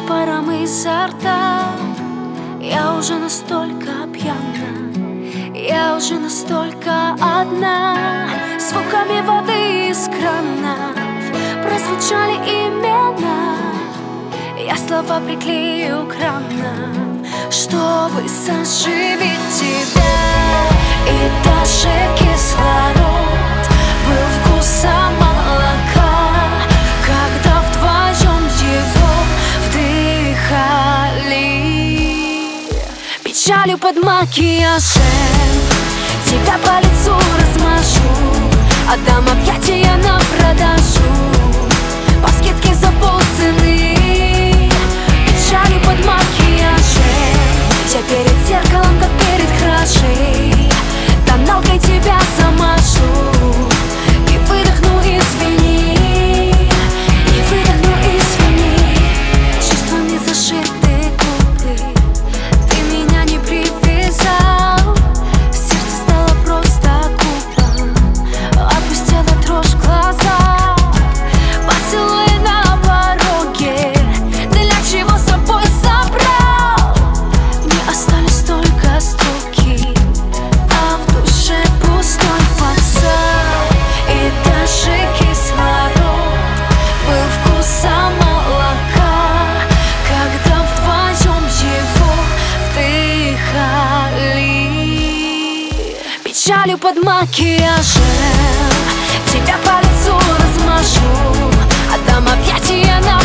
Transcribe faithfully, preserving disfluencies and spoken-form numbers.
паром изо рта. Я уже настолько пьяна, я уже настолько одна. Звуками воды из кранов прозвучали имена. Я слова приклею к ранам, чтобы заживить тебя. И даже кислород был вкусом молока, когда вдвоем его вдыхали. Печалью под макияжем тебя по лицу размажу, отдам объятия на продажу по скидке за полцены. Печалью под макияжем я перед зеркалом, как перед кражей, тоналкой тебя замажу и выдохну, извини, и выдохну, извини. Чувствами зашиты губы, ты меня не привязал. Сердце стало просто кубом, опустила дрожь в глаза. Поцелуй на пороге, для чего с собой забрал? Не остались только стуки, а в душе пустой фасад. И даже кислород был вкусом молока, когда вдвоем его вдыхали. Печалью под макияжем тебя по лицу размажу, отдам объятия на